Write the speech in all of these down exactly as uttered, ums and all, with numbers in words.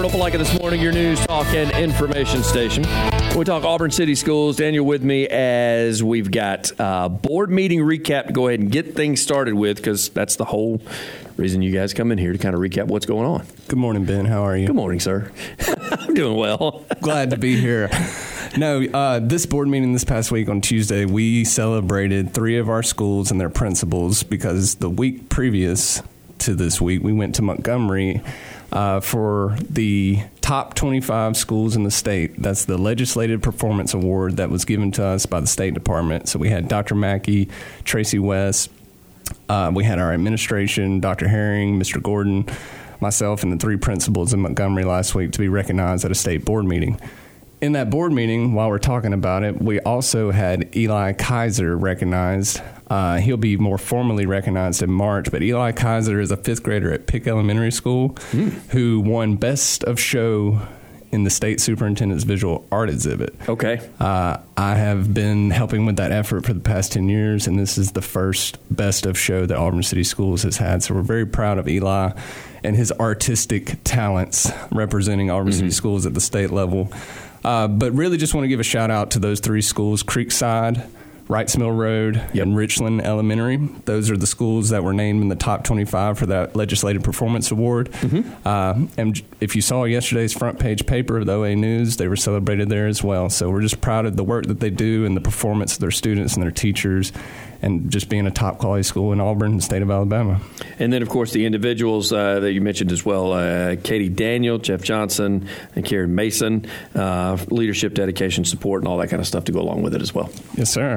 Auburn Opelika this morning, your news, talk, and information station. We talk Auburn City Schools. Daniel with me as we've got a board meeting recap to go ahead and get things started with, because that's the whole reason you guys come in here, to kind of recap what's going on. Good morning, Ben. How are you? Good morning, sir. I'm doing well. Glad to be here. No, uh, this board meeting this past week on Tuesday, we celebrated three of our schools and their principals, because the week previous to this week, we went to Montgomery uh, for the top twenty-five schools in the state. That's the Legislative Performance Award that was given to us by the State Department. So we had Doctor Mackey, Tracy West, uh, we had our administration, Doctor Herring, Mister Gordon, myself, and the three principals in Montgomery last week to be recognized at a state board meeting. In that board meeting, while we're talking about it, we also had Eli Kaiser recognized. Uh, he'll be more formally recognized in March, but Eli Kaiser is a fifth grader at Pick Elementary School mm. who won Best of Show in the State Superintendent's Visual Art Exhibit. Okay. Uh, I have been helping with that effort for the past ten years, and this is the first Best of Show that Auburn City Schools has had, so we're very proud of Eli and his artistic talents representing Auburn mm-hmm. City Schools at the state level. Uh, but really just want to give a shout out to those three schools: Creekside, Wrights Mill Road, yep. and Richland Elementary. Those are the schools that were named in the top twenty-five for that Legislative Performance Award. Mm-hmm. Uh, and if you saw yesterday's front page paper of the O A News, they were celebrated there as well. So we're just proud of the work that they do and the performance of their students and their teachers, and just being a top quality school in Auburn, the state of Alabama. And then, of course, the individuals uh, that you mentioned as well, uh, Katie Daniel, Jeff Johnson, and Karen Mason, uh, leadership, dedication, support, and all that kind of stuff to go along with it as well. Yes, sir.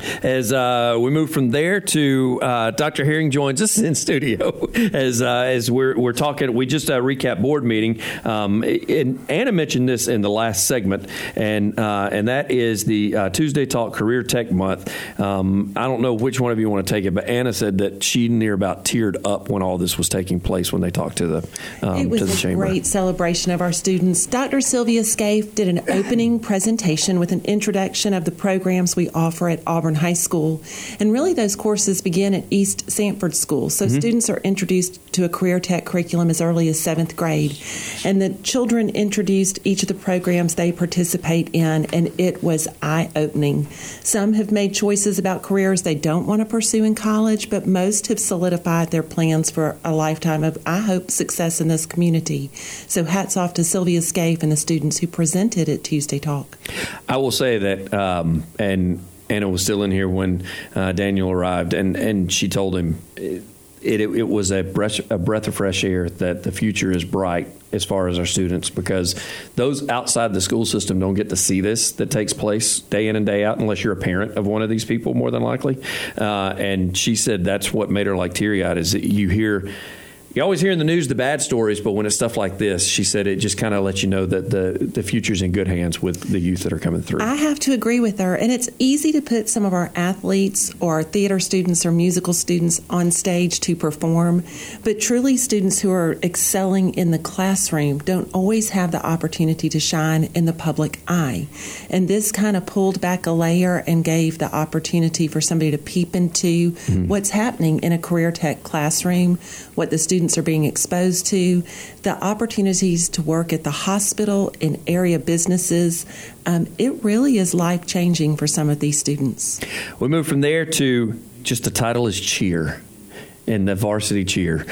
As uh, we move from there to uh, Doctor Herring joins us in studio as uh, as we're we're talking. We just uh, recap board meeting. Um, and Anna mentioned this in the last segment, and uh, and that is the uh, Tuesday Talk Career Tech Month. Um, I don't know which one of you want to take it, but Anna said that she near about teared up when all this was taking place when they talked to the um, it was to the a chamber. Great celebration of our students. Doctor Sylvia Scaife did an opening presentation with an introduction of the programs we offer at Auburn High School, and really those courses begin at East Sanford School, so mm-hmm. students are introduced to a career tech curriculum as early as seventh grade, and the children introduced each of the programs they participate in, and it was eye-opening. Some have made choices about careers they don't want to pursue in college, but most have solidified their plans for a lifetime of, I hope, success in this community. So hats off to Sylvia Scaife and the students who presented at Tuesday Talk. I will say that, um, and Anna was still in here when uh, Daniel arrived, and, and she told him it, it, it was a breath, a breath of fresh air that the future is bright as far as our students, because those outside the school system don't get to see this that takes place day in and day out unless you're a parent of one of these people, more than likely. Uh, and she said that's what made her like teary-eyed, is that you hear – you always hear in the news the bad stories, but when it's stuff like this, she said it just kind of lets you know that the, the future's in good hands with the youth that are coming through. I have to agree with her. And it's easy to put some of our athletes or our theater students or musical students on stage to perform. But truly, students who are excelling in the classroom don't always have the opportunity to shine in the public eye. And this kind of pulled back a layer and gave the opportunity for somebody to peep into mm-hmm. what's happening in a career tech classroom, what the students are being exposed to, the opportunities to work at the hospital, in area businesses. Um, it really is life-changing for some of these students. We move from there to just the title is cheer. In the varsity cheer.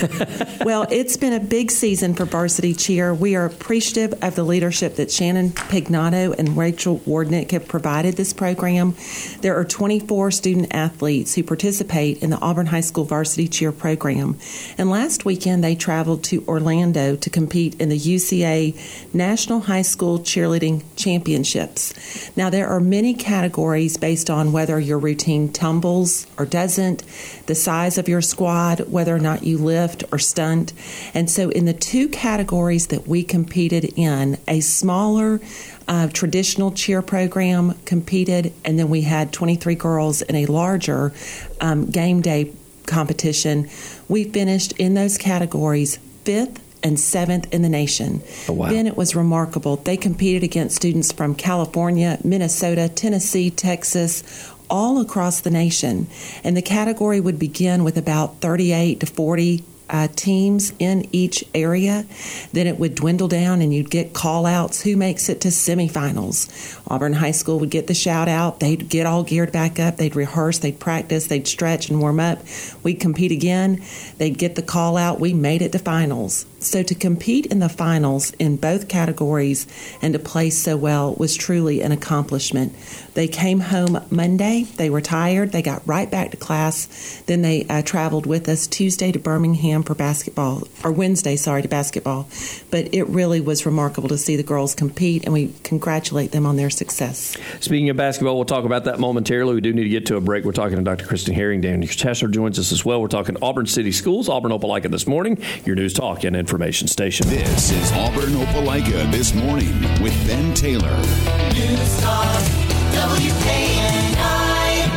Well, it's been a big season for varsity cheer. We are appreciative of the leadership that Shannon Pignato and Rachel Wardnick have provided this program. There are twenty-four student athletes who participate in the Auburn High School varsity cheer program. And last weekend, they traveled to Orlando to compete in the U C A National High School Cheerleading Championships. Now, there are many categories based on whether your routine tumbles or doesn't, the size of your squad, whether or not you lift or stunt. And so in the two categories that we competed in, a smaller uh, traditional cheer program competed, and then we had twenty-three girls in a larger um, game day competition. We finished in those categories fifth and seventh in the nation. Oh, wow. Then it was remarkable. They competed against students from California, Minnesota, Tennessee, Texas, all across the nation. And the category would begin with about thirty-eight to forty uh, teams in each area, then it would dwindle down and you'd get call outs. Who makes it to semifinals? Auburn High School would get the shout out. They'd get all geared back up. They'd rehearse, they'd practice, they'd stretch and warm up. We'd compete again. They'd get the call out. We made it to finals. So to compete in the finals in both categories and to play so well was truly an accomplishment. They came home Monday. They were tired. They got right back to class. Then they uh, traveled with us Tuesday to Birmingham for basketball, or Wednesday, sorry, to basketball. But it really was remarkable to see the girls compete, and we congratulate them on their success. Speaking of basketball, we'll talk about that momentarily. We do need to get to a break. We're talking to Doctor Kristen Herring. Daniel Chesser joins us as well. We're talking Auburn City Schools, Auburn Opelika This Morning, your news talk and information station. This is Auburn Opelika This Morning with Ben Taylor. News Talk, W K N I.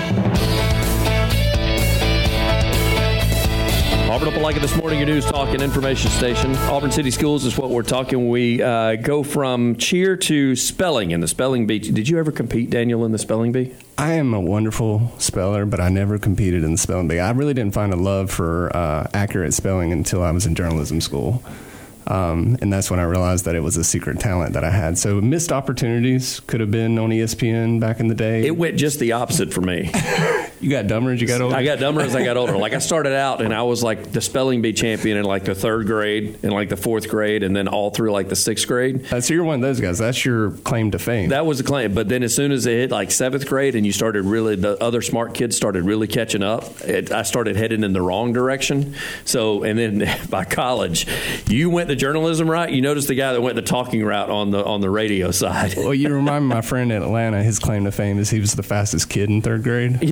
Auburn Opelika This Morning, your news talk and information station. Auburn City Schools is what we're talking. We uh, go from cheer to spelling in the spelling bee. Did you ever compete, Daniel, in the spelling bee? I am a wonderful speller, but I never competed in the spelling bee. I really didn't find a love for uh, accurate spelling until I was in journalism school. Um, and that's when I realized that it was a secret talent that I had. So missed opportunities. Could have been on E S P N back in the day. It went just the opposite for me. You got dumber as you got older? I got dumber as I got older. Like, I started out, and I was like the spelling bee champion in like the third grade, and like the fourth grade, and then all through like the sixth grade. Uh, so you're one of those guys. That's your claim to fame. That was the claim. But then as soon as it hit like seventh grade, and you started really, the other smart kids started really catching up, it, I started heading in the wrong direction. So, and then by college, you went the journalism route. You noticed the guy that went the talking route on the on the radio side. Well, you remind me of my friend in Atlanta. His claim to fame is he was the fastest kid in third grade.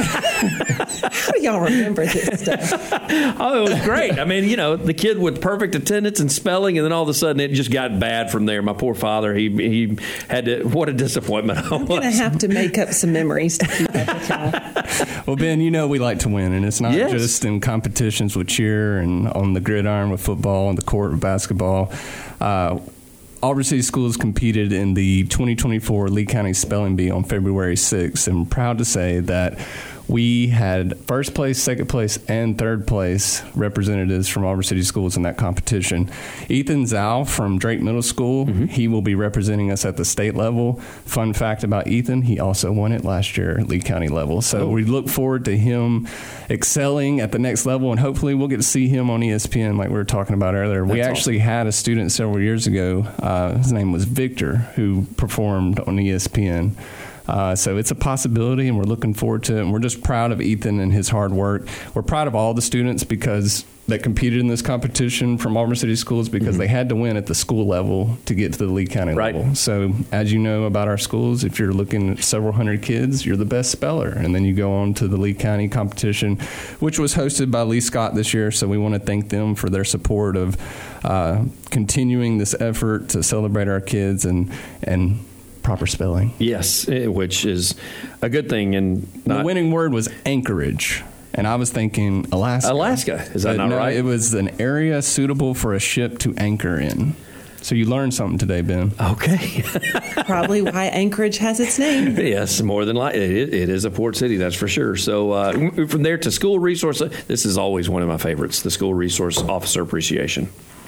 How do y'all remember this stuff? Oh, it was great. I mean, you know, the kid with perfect attendance and spelling, and then all of a sudden it just got bad from there. My poor father, he he had to, what a disappointment I was. I'm going to have to make up some memories to keep up with y'all. Well, Ben, you know we like to win, and it's not Yes. just in competitions with cheer and on the gridiron with football and the court with basketball. Uh, Auburn City Schools competed in the twenty twenty-four Lee County Spelling Bee on February sixth, and I'm proud to say that we had first place, second place, and third place representatives from Auburn City Schools in that competition. Ethan Zhao from Drake Middle School, mm-hmm. he will be representing us at the state level. Fun fact about Ethan, he also won it last year at Lee County level. So oh. we look forward to him excelling at the next level, and hopefully we'll get to see him on E S P N like we were talking about earlier. That's we actually awesome. had a student several years ago. Uh, his name was Victor, who performed on E S P N. Uh, so it's a possibility, and we're looking forward to it. And we're just proud of Ethan and his hard work. We're proud of all the students because that competed in this competition from Auburn City Schools because mm-hmm. they had to win at the school level to get to the Lee County right. level. So as you know about our schools, if you're looking at several hundred kids, you're the best speller. And then you go on to the Lee County competition, which was hosted by Lee Scott this year. So we want to thank them for their support of uh, continuing this effort to celebrate our kids and and proper spelling. Yes, which is a good thing. And not- the winning word was Anchorage. And I was thinking Alaska. Alaska. Is that but not no, right? It was an area suitable for a ship to anchor in. So you learned something today, Ben. Okay. Probably why Anchorage has its name. Yes, more than likely. It, it is a port city, that's for sure. So uh, from there to school resource, this is always one of my favorites, the School Resource Officer Appreciation.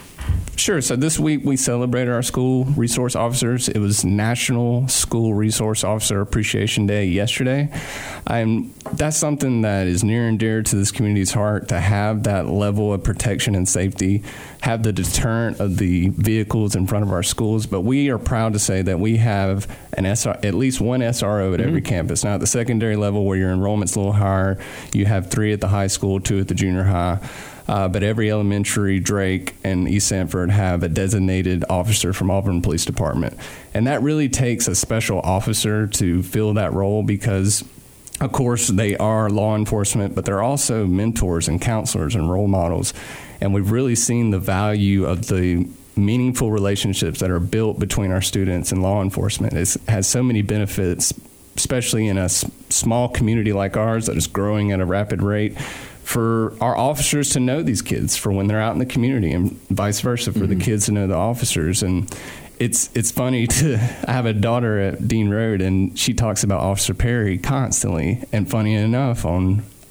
Sure. So this week we celebrated our school resource officers. It was National School Resource Officer Appreciation Day yesterday. And that's something that is near and dear to this community's heart, to have that level of protection and safety, have the deterrent of the vehicles in front of our schools. But we are proud to say that we have an S R, at least one S R O at mm-hmm. every campus. Now, at the secondary level where your enrollment's a little higher, you have three at the high school, two at the junior high. Uh, but every elementary, Drake and East Sanford have a designated officer from Auburn Police Department. And that really takes a special officer to fill that role because, of course, they are law enforcement, but they're also mentors and counselors and role models. And we've really seen the value of the meaningful relationships that are built between our students and law enforcement. It has so many benefits, especially in a s- small community like ours that is growing at a rapid rate, for our officers to know these kids for when they're out in the community, and vice versa for mm-hmm. the kids to know the officers. And it's it's funny to I have a daughter at Dean Road, and she talks about Officer Perry constantly. And funny enough, on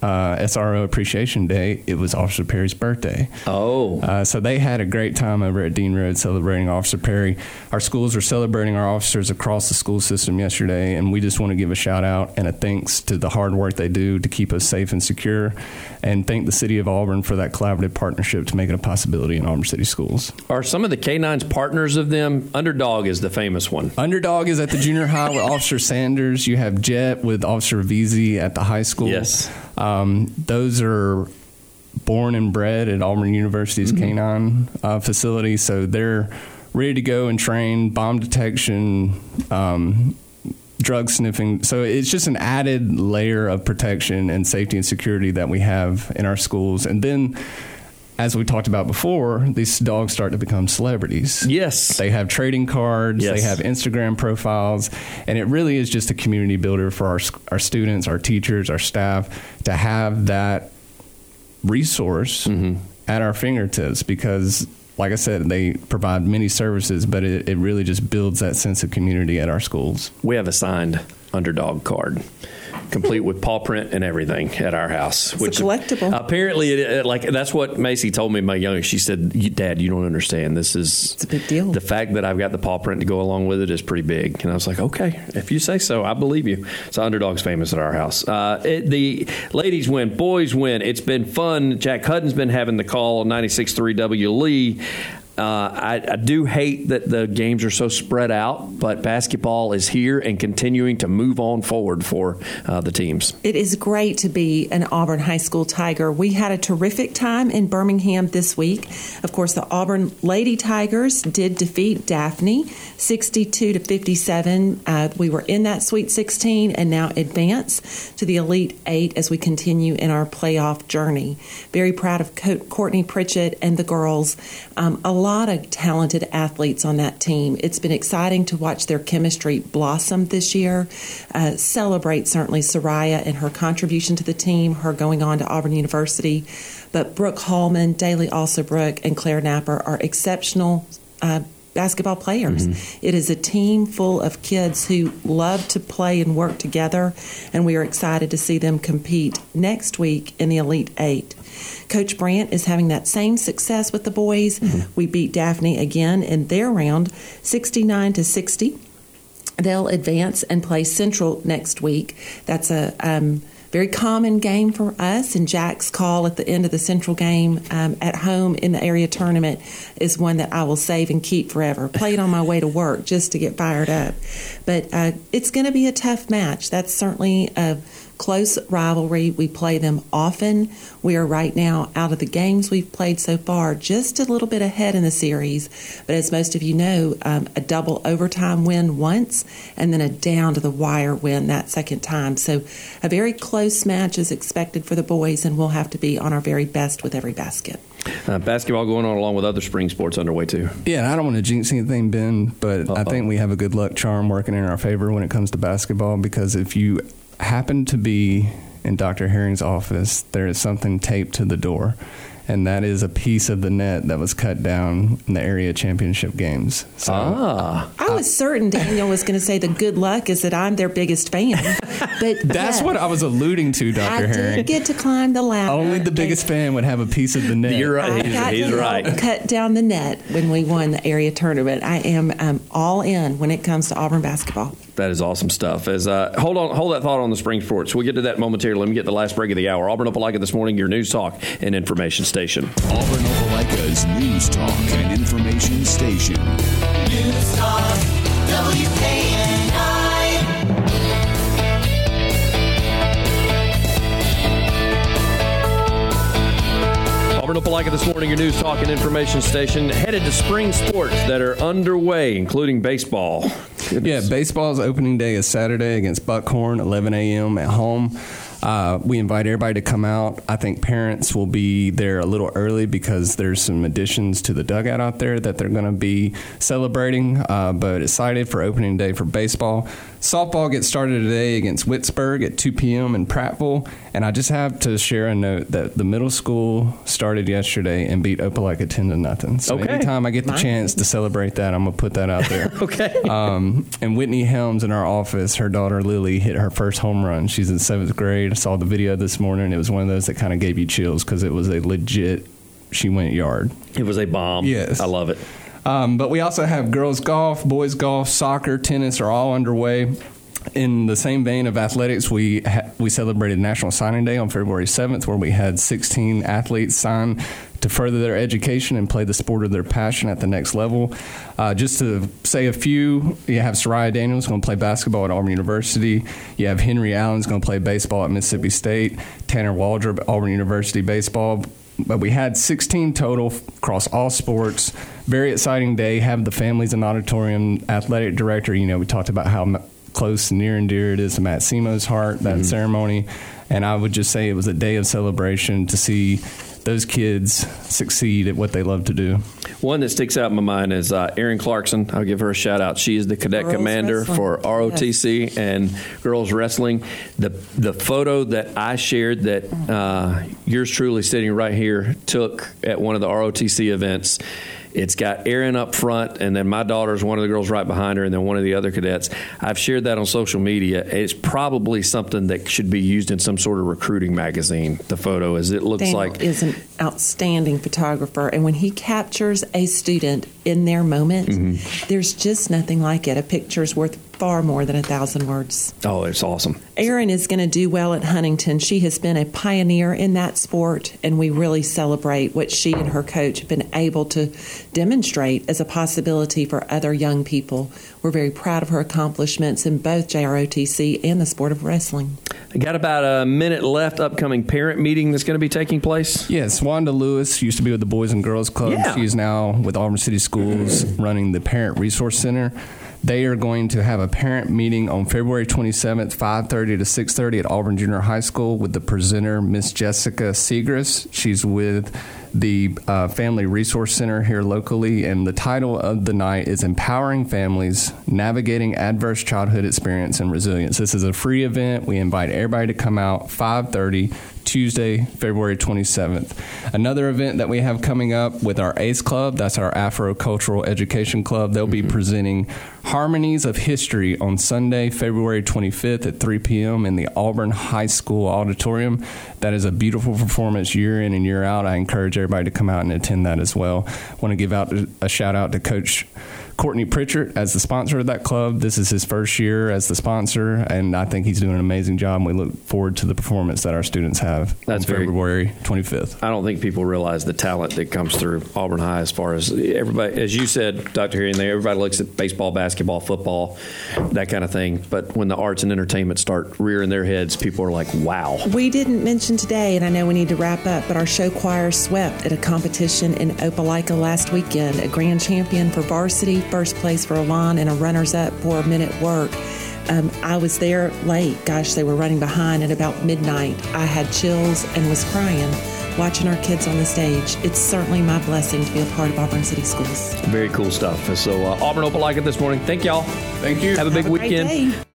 uh, S R O Appreciation Day, it was Officer Perry's birthday. Oh. Uh, so they had a great time over at Dean Road celebrating Officer Perry. Our schools were celebrating our officers across the school system yesterday, and we just want to give a shout out and a thanks to the hard work they do to keep us safe and secure, and thank the City of Auburn for that collaborative partnership to make it a possibility in Auburn City schools. Are some of the K nines partners of them? Underdog is the famous one. Underdog is at the junior high with Officer Sanders. You have Jet with Officer Veazey at the high school. Yes. Um, those are born and bred at Auburn University's mm-hmm. K nine uh, facility, so they're ready to go and train, bomb detection, um, drug sniffing. So it's just an added layer of protection and safety and security that we have in our schools. And then, as we talked about before, these dogs start to become celebrities. Yes. They have trading cards. Yes. They have Instagram profiles. And it really is just a community builder for our, our students, our teachers, our staff, to have that resource mm-hmm. at our fingertips, because, like I said, they provide many services, but it, it really just builds that sense of community at our schools. We have a signed Underdog card, complete with paw print and everything, at our house. It's which a collectible. Apparently, it, it, like that's what Macy told me. My youngest, she said, "Dad, you don't understand. This is it's a big deal. The fact that I've got the paw print to go along with it is pretty big." And I was like, "Okay, if you say so, I believe you." So Underdog's famous at our house. Uh, it, the ladies win, boys win. It's been fun. Jack Hutton's been having the call on ninety-six point three W Lee. Uh, I, I do hate that the games are so spread out, but basketball is here and continuing to move on forward for uh, the teams. It is great to be an Auburn High School Tiger. We had a terrific time in Birmingham this week. Of course, the Auburn Lady Tigers did defeat Daphne sixty-two to fifty-seven. Uh, we were in that Sweet sixteen and now advance to the Elite Eight as we continue in our playoff journey. Very proud of Co- Courtney Pritchett and the girls. Um, a lot of talented athletes on that team. It's been exciting to watch their chemistry blossom this year. Uh, celebrate certainly Soraya and her contribution to the team, her going on to Auburn University. But Brooke Hallman, Daly Alsobrook, and Claire Napper are exceptional uh, basketball players. Mm-hmm. It is a team full of kids who love to play and work together, and we are excited to see them compete next week in the Elite Eight. Coach Brandt is having that same success with the boys. Mm-hmm. We beat Daphne again in their round, sixty-nine to sixty. They'll advance and play Central next week. That's a um, very common game for us, and Jack's call at the end of the Central game um, at home in the area tournament is one that I will save and keep forever. Play it on my way to work just to get fired up. But uh, it's going to be a tough match. That's certainly a close rivalry. We play them often. We are right now, out of the games we've played so far, just a little bit ahead in the series. But as most of you know, um, a double overtime win once and then a down to the wire win that second time. So a very close match is expected for the boys, and we'll have to be on our very best with every basket. Uh, basketball going on along with other spring sports underway too. Yeah, and I don't want to jinx anything, Ben, but Uh-oh. I think we have a good luck charm working in our favor when it comes to basketball, because if you happen to be in Doctor Herring's office, there is something taped to the door, and that is a piece of the net that was cut down in the area championship games. So, ah. I was certain Daniel was going to say the good luck is that I'm their biggest fan. But that's yeah, what I was alluding to, Doctor I Herring. I did get to climb the ladder. Only the biggest fan would have a piece of the net. You're right. I He's, got he's to right. cut down the net when we won the area tournament. I am um, all in when it comes to Auburn basketball. That is awesome stuff. As uh, hold on, hold that thought on the spring sports. We'll get to that momentarily. Let me get the last break of the hour. Auburn Opelika this morning, your news talk and information station. Auburn Opelika's news talk and information station. News Talk W K N I. Auburn Opelika this morning, your news talk and information station. Headed to spring sports that are underway, including baseball. Goodness. Yeah, baseball's opening day is Saturday against Buckhorn, eleven a.m. at home. Uh, we invite everybody to come out. I think parents will be there a little early because there's some additions to the dugout out there that they're going to be celebrating, uh, but excited for opening day for baseball. Softball gets started today against Whitesburg at two p.m. in Prattville. And I just have to share a note that the middle school started yesterday and beat Opelika ten to nothing. So Okay. anytime I get the Nice. chance to celebrate that, I'm going to put that out there. Okay. Um, and Whitney Helms in our office, her daughter Lily hit her first home run. She's in seventh grade. I saw the video this morning. It was one of those that kind of gave you chills because it was a legit, she went yard. It was a bomb. Yes. I love it. Um, but we also have girls golf, boys golf, soccer, tennis are all underway. In the same vein of athletics, we ha- we celebrated National Signing Day on February seventh, where we had sixteen athletes sign to further their education and play the sport of their passion at the next level. Uh, just to say a few, you have Soraya Daniels going to play basketball at Auburn University. You have Henry Allen's going to play baseball at Mississippi State. Tanner Waldrop, Auburn University baseball. But we had sixteen total across all sports. Very exciting day. Have the families in the auditorium. Athletic director, you know, we talked about how m- close, near, and dear it is to Matt Simo's heart, that Mm-hmm. ceremony. And I would just say it was a day of celebration to see those kids succeed at what they love to do. One that sticks out in my mind is uh, Erin Clarkson. I'll give her a shout out. She is the cadet Girls commander wrestling. for R O T C and girls wrestling. The the photo that I shared that uh, yours truly sitting right here took at one of the R O T C events. It's got Erin up front, and then my daughter's one of the girls right behind her, and then one of the other cadets. I've shared that on social media. It's probably something that should be used in some sort of recruiting magazine, the photo, as it looks Daniel like. is an outstanding photographer, and when he captures a student in their moment, Mm-hmm. there's just nothing like it. A picture's worth far more than a thousand words. Oh, it's awesome. Erin is going to do well at Huntington. She has been a pioneer in that sport, and we really celebrate what she and her coach have been able to demonstrate as a possibility for other young people. We're very proud of her accomplishments in both J R O T C and the sport of wrestling. I got about a minute left. Upcoming parent meeting that's going to be taking place. Yes, Wanda Lewis used to be with the Boys and Girls Club. Yeah. She's now with Auburn City Schools running the Parent Resource Center. They are going to have a parent meeting on February twenty-seventh, five thirty to six thirty at Auburn Junior High School with the presenter, Miss Jessica Segrist. She's with the uh, Family Resource Center here locally, and the title of the night is Empowering Families, Navigating Adverse Childhood Experience and Resilience. This is a free event. We invite everybody to come out, five thirty, Tuesday, February twenty-seventh. Another event that we have coming up with our ACE Club, that's our Afro-Cultural Education Club. They'll be presenting Harmonies of History on Sunday, February twenty-fifth at three p.m. in the Auburn High School Auditorium. That is a beautiful performance year in and year out. I encourage everybody to come out and attend that as well. I want to give out a shout out to Coach Courtney Pritchard as the sponsor of that club. This is his first year as the sponsor, and I think he's doing an amazing job. And we look forward to the performance that our students have That's on very- February twenty-fifth. I don't think people realize the talent that comes through Auburn High as far as everybody, as you said, Doctor Harry, there, everybody looks at baseball, basketball, football, that kind of thing. But when the arts and entertainment start rearing their heads, people are like, wow. We didn't mention today, and I know we need to wrap up, but our show choir swept at a competition in Opelika last weekend, a grand champion for varsity, first place for Alon, and a runners-up for Men at Work. Um, I was there late. Gosh, they were running behind at about midnight. I had chills and was crying watching our kids on the stage. It's certainly my blessing to be a part of Auburn City Schools. Very cool stuff. So uh, Auburn Opelika this morning. Thank y'all. Thank you. Have a big Have a great weekend. day.